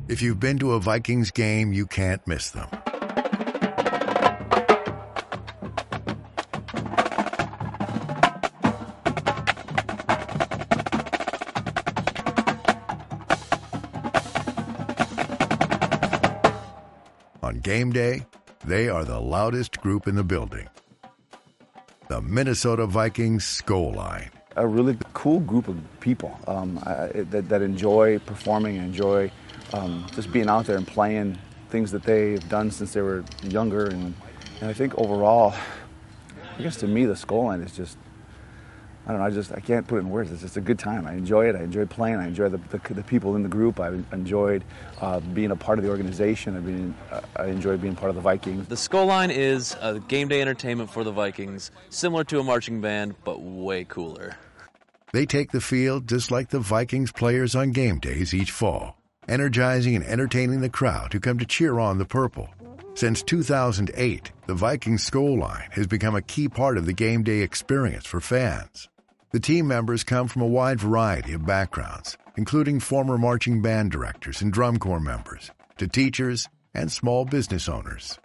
If you've been to a Vikings game, you can't miss them. On game day, they are the loudest group in the building. The Minnesota Vikings Skol Line. A really cool group of people that enjoy performing and enjoy just being out there and playing things that they've done since they were younger. And I think overall, I guess to me, the Skol Line is just, I don't know, I can't put it in words. It's just a good time. I enjoy it. I enjoy playing. I enjoy the people in the group. I enjoyed being a part of the organization. I enjoy being part of the Vikings. The Skol Line is a game day entertainment for the Vikings, similar to a marching band, but way cooler. They take the field just like the Vikings players on game days each fall, energizing and entertaining the crowd who come to cheer on the Purple. Since 2008, the Vikings Skol Line has become a key part of the game day experience for fans. The team members come from a wide variety of backgrounds, including former marching band directors and drum corps members, to teachers and small business owners.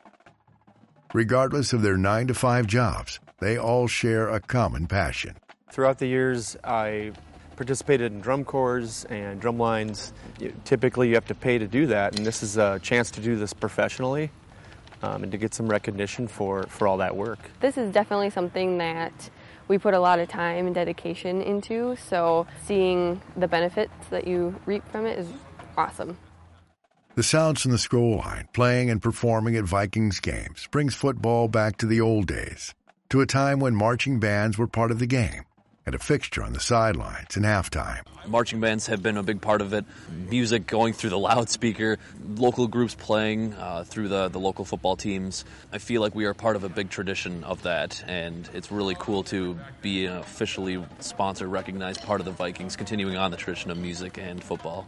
Regardless of their 9-to-5 jobs, they all share a common passion. Throughout the years, I participated in drum corps and drum lines. Typically, you have to pay to do that, and this is a chance to do this professionally and to get some recognition for all that work. This is definitely something that we put a lot of time and dedication into, so seeing the benefits that you reap from it is awesome. The sounds from the Skol Line playing and performing at Vikings games brings football back to the old days, to a time when marching bands were part of the game and a fixture on the sidelines in halftime. Marching bands have been a big part of it. Music going through the loudspeaker, local groups playing through the local football teams. I feel like we are part of a big tradition of that, and it's really cool to be an officially sponsored, recognized part of the Vikings, continuing on the tradition of music and football.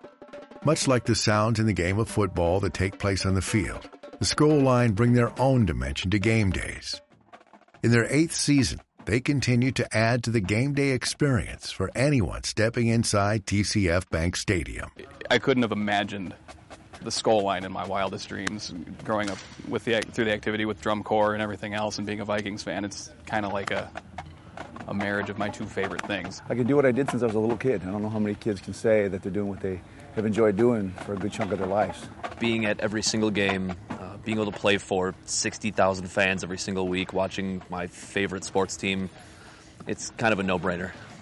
Much like the sounds in the game of football that take place on the field, the Skol Line bring their own dimension to game days. In their 8th season, they continue to add to the game day experience for anyone stepping inside TCF Bank Stadium. I couldn't have imagined the Skol Line in my wildest dreams growing up through the activity with drum corps and everything else, and being a Vikings fan. It's kind of like a marriage of my two favorite things. I can do what I did since I was a little kid. I don't know how many kids can say that they're doing what they have enjoyed doing for a good chunk of their lives. Being at every single game, being able to play for 60,000 fans every single week, watching my favorite sports team, it's kind of a no-brainer.